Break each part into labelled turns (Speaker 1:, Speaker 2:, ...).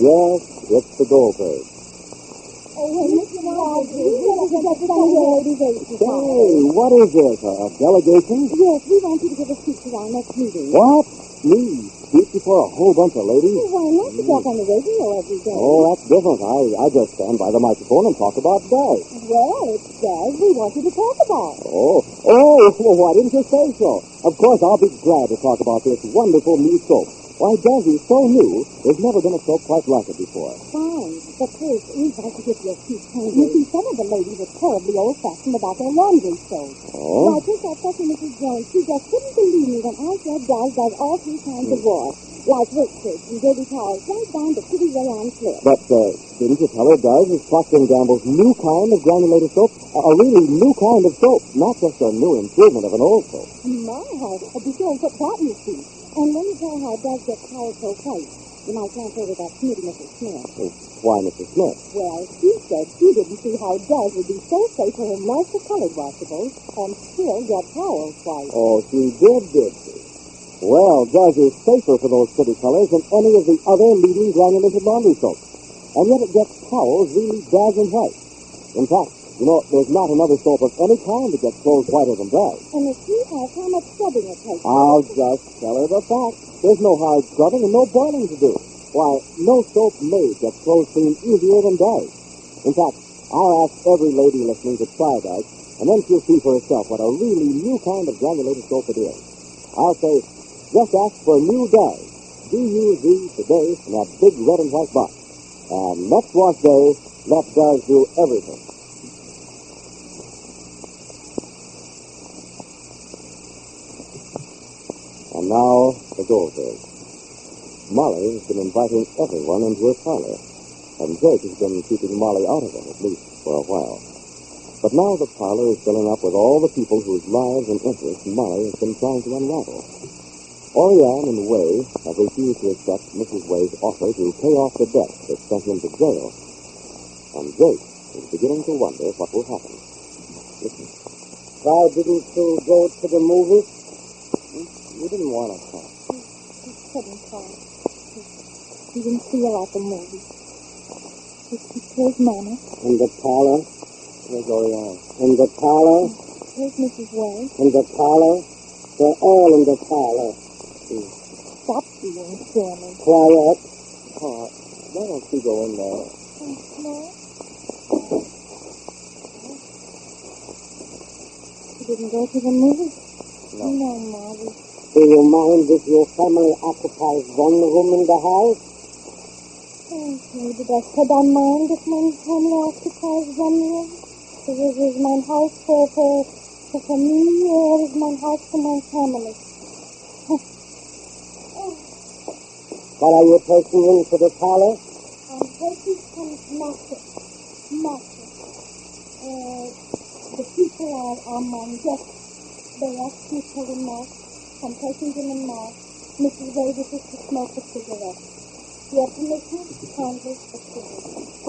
Speaker 1: Yes, it's the Goldberg.
Speaker 2: Mr. Rogers,
Speaker 1: Say, what is this, a delegation?
Speaker 2: Yes, we want you to give a speech to our next meeting.
Speaker 1: What? Me? Speak before a whole bunch of ladies?
Speaker 2: Why not? You talk on the radio every day.
Speaker 1: Oh, that's different. I just stand by the microphone and talk about Doug.
Speaker 2: Well, it's Doug we want you to talk about.
Speaker 1: Oh, well, why didn't you say so? Of course, I'll be glad to talk about this wonderful new soap. Why, Doug is so new, there's never been a soap quite like it before.
Speaker 2: Fine. But first, we'd like to give you a few pointers. You see, some of the ladies are terribly old-fashioned about their laundry soap.
Speaker 1: Oh?
Speaker 2: Why, just that fussy Mrs. Jones, she just couldn't believe me when I said Doug does all three kinds of wash, like washcloths and dirty towels, right down to pretty rayon slips.
Speaker 1: But, didn't you tell her, Doug, is Procter & Gamble's new kind of granulated soap? A really new kind of soap, not just a new improvement of an old soap.
Speaker 2: My, be sure and put that in your speech. And when you tell how Doug gets towels so tight, you might glance over that snooty Mrs. Smith.
Speaker 1: Why, Mrs. Smith?
Speaker 2: Well, she said she didn't see how Doug would be so safe for him like the colored washables and still get towels white.
Speaker 1: Oh, she did she? Well, Doug is safer for those pretty colors than any of the other leading granulated laundry soaps. And yet it gets towels really dazzling white. In fact, you know, there's not another soap of any kind that gets clothes whiter than Doug.
Speaker 2: And if she has, how much scrubbing it takes?
Speaker 1: I'll just tell her the fact. There's no hard scrubbing and no boiling to do. Why, no soap made gets clothes clean easier than Doug. In fact, I'll ask every lady listening to try Doug, and then she'll see for herself what a really new kind of granulated soap it is. I'll say, just ask for new Doug. D-U-Z today in that big red and white box. And next wash day, let Doug do everything. And now, the Goldberg. Molly has been inviting everyone into her parlor, and Jake has been keeping Molly out of it, at least for a while. But now the parlor is filling up with all the people whose lives and interests Molly has been trying to unravel. Orianne and Way have refused to accept Mrs. Way's offer to pay off the debt that sent him to jail, and Jake is beginning to wonder what will happen. Listen. Why didn't you go to the movies? You didn't want to come.
Speaker 2: He couldn't come. He didn't feel like a movie. He told Mama.
Speaker 1: In the parlor? Where's Orianne? In the parlor?
Speaker 2: Here's Mrs. Way.
Speaker 1: In the parlor? They're all in the parlor.
Speaker 2: Stop being silly.
Speaker 1: Quiet. Oh, why don't you go in there?
Speaker 2: No. You didn't go to the movies?
Speaker 1: No.
Speaker 2: No, Molly.
Speaker 1: Do you mind if your family occupies one room in the house?
Speaker 2: Maybe das I don't mind if my family occupies one room. Is my house for me, or is my house for my family?
Speaker 1: What are you taking into the parlor?
Speaker 2: I'm taking some matches. The people are my guests. They asked me to remark. I'm taking them in now. Mrs. Way wishes to smoke a cigarette. Your permission? Kindly a cigarette.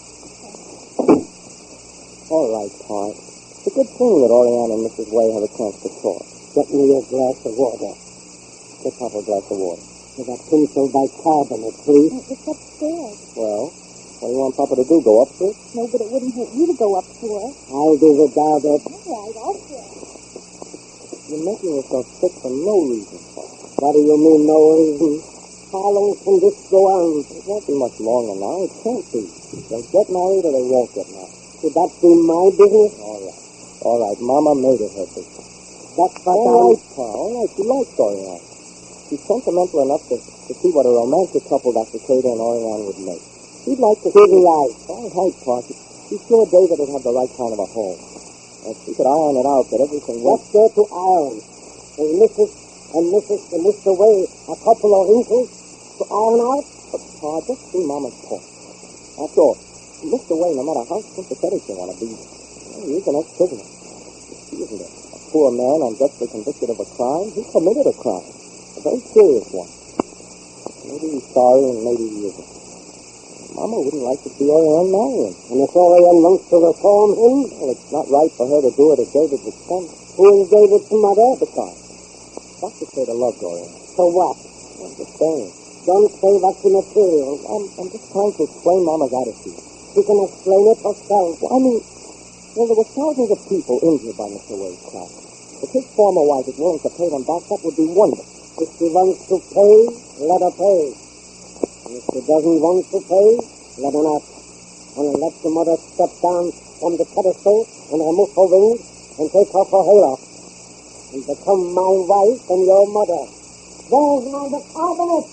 Speaker 1: All right, Pa. It's a good thing that Orianne and Mrs. Way have a chance to talk. Get me a glass of water. Get Papa a glass of water. With that tinsel bicarbonate, please.
Speaker 2: It's upstairs.
Speaker 1: Well, what do you want Papa to do? Go up to it?
Speaker 2: No, but it wouldn't hurt you to go up to her.
Speaker 1: I'll do without it.
Speaker 2: All right, I'll try.
Speaker 1: You're making yourself sick for no reason, Papa. What do you mean, no reason? How long can this go on? It won't be much longer now. It can't be. They'll get married or they won't get married. Should that be my business? All right. Mama made it her business. That's what all right, Pa. All right, she likes Orianne. She's sentimental enough to see what a romantic couple Dr. Cater and Orianne would make. She'd like to see the life. All right, Pa. She's sure David would have the right kind of a home. And she could iron it out that everything went... What's there to iron? Is Mrs. and Mr. Way a couple of wrinkles to iron out? But, Pa, just see Mama's point. After all, Mr. Way, no matter how sympathetic you want to be, he's an ex-prisoner. He isn't a poor man unjustly convicted of a crime. He committed a crime. A very serious one. Maybe he's sorry and maybe he isn't. Mama wouldn't like to see Orianne marry him. And if Orianne wants to reform him, well, it's not right for her to do it at David's expense. Who is David's mother? Besides, Dr. Cater loved Orianne. So what? I'm just saying. Don't say what's the material. I'm just trying to explain Mama's attitude. She can explain it herself. Well, I mean, there were thousands of people injured by Mr. Wade's crash. If his former wife is willing to pay them back, that would be wonderful. If she wants to pay, let her pay. And if she doesn't want to pay, let her not. And let the mother step down from the pedestal and remove her wings and take off her hair off. And become my wife and your mother. There's my bicarbonate.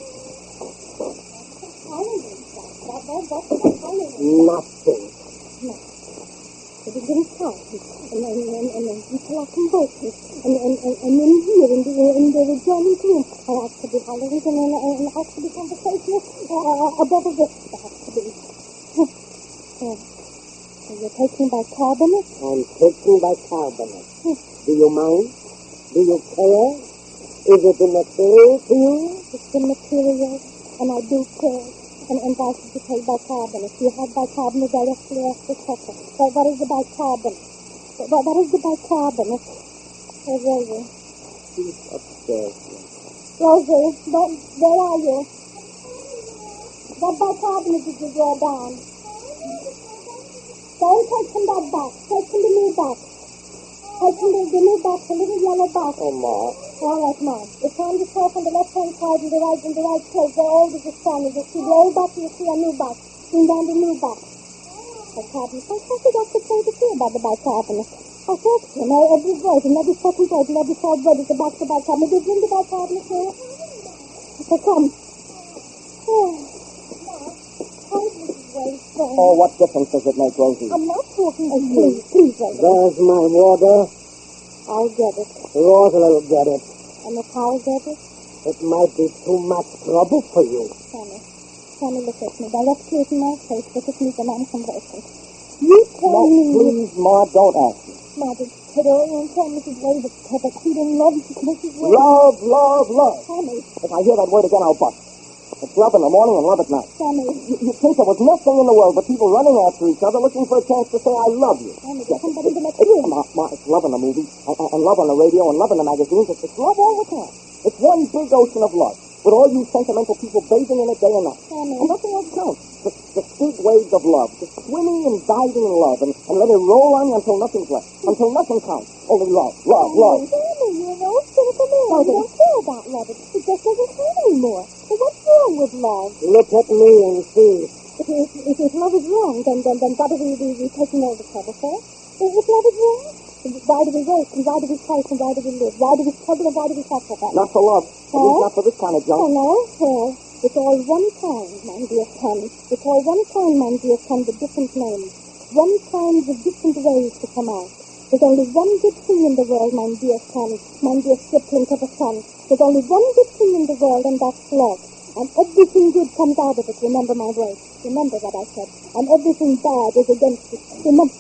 Speaker 1: Nothing.
Speaker 2: No. It is getting tight. And then people are convulsing. And then here in the adjoining room, there has to be hollering and there has to be conversation above the rest. There has to be. So you're taking bicarbonate?
Speaker 1: I'm taking bicarbonate. Do you mind? Do you care? Is it immaterial to you?
Speaker 2: It's immaterial, and I do care. And why should you take bicarbonate? You have bicarbonate directly after supper. So what is the bicarbonate? What is the bicarbonate? Oh, Rosie.
Speaker 1: She's upstairs.
Speaker 2: Rosie, where are you? What bicarbonate did you draw down? Go and take from that box. Take from the new box. Take from the new box, the little yellow box.
Speaker 1: Oh, Ma.
Speaker 2: All right, Mom. It's on the shelf on the left-hand side and the right place. Where all the standing. You see the old box, you see a new box. Bring down the new box. Bicarbonate. I thought you got to say the thing about the bicarbonate. I thought, you know, every voice and every second voice and every third word is the box of bicarbonate. Did you bring the bicarbonate here? Okay, come.
Speaker 1: Oh, what difference does it make, Rosie?
Speaker 2: I'm not talking to you. Please, Rosie.
Speaker 1: There's my water.
Speaker 2: I'll get it.
Speaker 1: Rosa will get it.
Speaker 2: And if I'll get it?
Speaker 1: It might be too much trouble for you.
Speaker 2: Sammy, look at me. Directly in my face. Look at me when I'm conversing. You tell me...
Speaker 1: Please, Ma, don't ask me.
Speaker 2: Ma, did Orion tell Mrs. Wade that she didn't love Mrs. Wade?
Speaker 1: Love.
Speaker 2: Sammy.
Speaker 1: If I hear that word again, I'll bust. It's love in the morning and love at night.
Speaker 2: Sammy.
Speaker 1: You think there was nothing in the world but people running after each other looking for a chance to say, I love you.
Speaker 2: Sammy, there's somebody to make you.
Speaker 1: Ma, it's love in the movies, and love on the radio, and love in the magazines. It's love all the time. It's one big ocean of love, with all you sentimental people bathing in it day and night.
Speaker 2: Sammy.
Speaker 1: And nothing else counts. The big waves of love, just swimming and diving in love, and let it roll on you until nothing's left, until nothing counts. Only love.
Speaker 2: Sammy, you're an old cynical man. You don't care about love. It just doesn't count anymore. So what's wrong with love?
Speaker 1: Look at me and see.
Speaker 2: If love is wrong, then what are we taking all the trouble for? If love is wrong, why do we work, and why do we fight, and why do we live? Why do we struggle, and why do we sacrifice?
Speaker 1: Not for love. At least not for this kind of junk.
Speaker 2: Oh, no? Well, it's all one kind, my dear son. It's all one kind, my dear son, with different names. One kind with different ways to come out. There's only one good thing in the world, my dear son, my dear stripling of a son. There's only one good thing in the world, and that's love. And everything good comes out of it. Remember my words. Remember what I said. And everything bad is against it. Remember.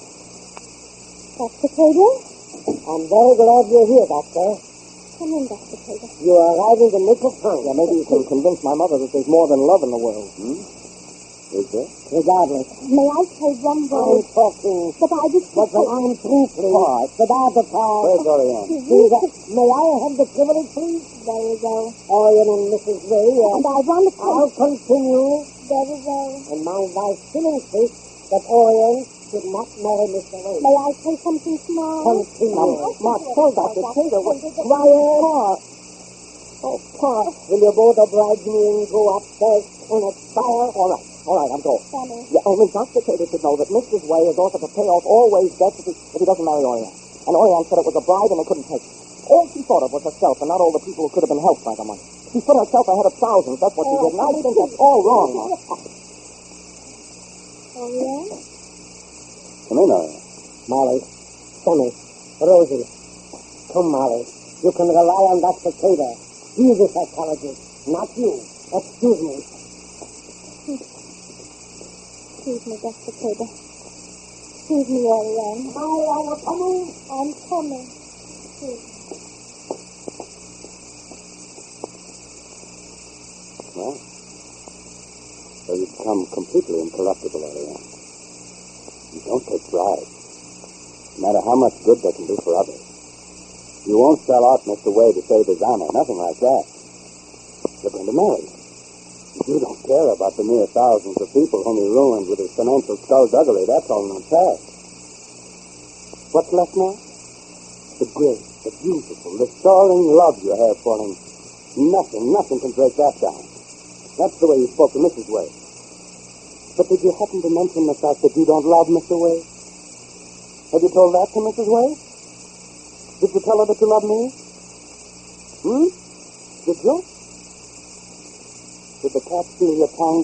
Speaker 2: Dr. Taylor?
Speaker 1: I'm very glad you're here, Doctor.
Speaker 2: Come in, Dr. Taylor.
Speaker 1: You are arriving in the nick of time. Yeah, maybe you can convince my mother that there's more than love in the world. Is there? Regardless.
Speaker 2: May I say one
Speaker 1: I'm
Speaker 2: word?
Speaker 1: talking.
Speaker 2: But I just...
Speaker 1: But when I'm through, please. All right. Without the power.
Speaker 3: Where's Orion?
Speaker 1: May I have the privilege, please?
Speaker 2: Very well.
Speaker 1: Orion and Mrs. Ray.
Speaker 2: And I want to
Speaker 1: I'll continue.
Speaker 2: Very well.
Speaker 1: And my wife still insists that Orion should not marry Mr. Ray.
Speaker 2: May I say something small?
Speaker 1: Continue. Mark, tell Dr. Taylor what... Quiet. Oh, Pa, will you both oblige me and go upstairs and expire? All right, I'm going.
Speaker 2: Sammy.
Speaker 1: Yeah, only Dr. Taylor should know that Mrs. Way is offered to pay off all Way's debts if he doesn't marry Orion. And Orion said it was a bribe and they couldn't take it. All she thought of was herself and not all the people who could have been helped by the money. She put herself ahead of thousands, that's what she did, and I think that's all wrong, Ma.
Speaker 2: Orion?
Speaker 3: Come in, Orion.
Speaker 1: Molly, Sammy, Rosie, come, Molly. You can rely on Dr. Taylor. He's a psychologist, not you. Excuse me.
Speaker 2: Excuse me, Dr. Taylor. Excuse me, Orion.
Speaker 1: I'm coming.
Speaker 2: I'm coming. Please.
Speaker 3: Well, so you've become completely incorruptible, Orion. You don't take bribes, no matter how much good they can do for others. You won't sell out Mr. Wade to save his honor, nothing like that. You're going to marry him. You don't care about the mere thousands of people whom he ruined with his financial skullduggery. That's all in the past. What's left now? The great, the beautiful, the soaring love you have for him. Nothing can break that down. That's the way you spoke to Mrs. Wade. But did you happen to mention the fact that you don't love Mr. Wade? Have you told that to Mrs. Wade? Did you tell her that you love me? Did you? Did the cat steal your tongue?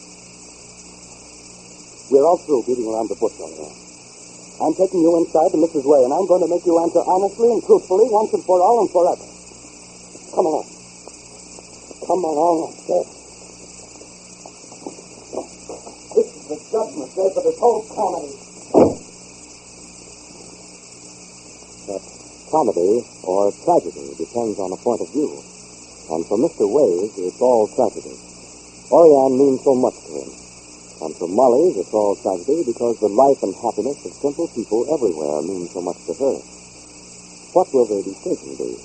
Speaker 3: We're all through beating around the bush over there. I'm taking you inside to Mrs. Way, and I'm going to make you answer honestly and truthfully once and for all and forever. Come along. Come along upstairs. This is the judgment day for this whole comedy.
Speaker 1: Comedy or tragedy depends on a point of view. And for Mr. Ways, it's all tragedy. Oriane means so much to him. And for Molly, it's all tragedy because the life and happiness of simple people everywhere mean so much to her. What will their decision be?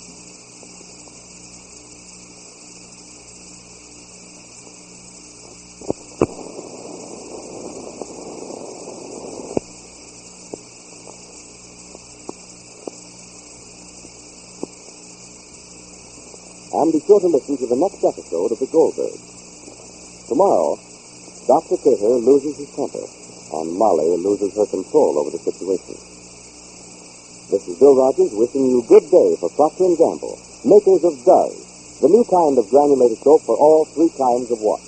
Speaker 1: And be sure to listen to the next episode of The Goldbergs. Tomorrow, Dr. Cater loses his temper, and Molly loses her control over the situation. This is Bill Rogers wishing you good day for Procter & Gamble, makers of Dove, the new kind of granulated soap for all three kinds of wash.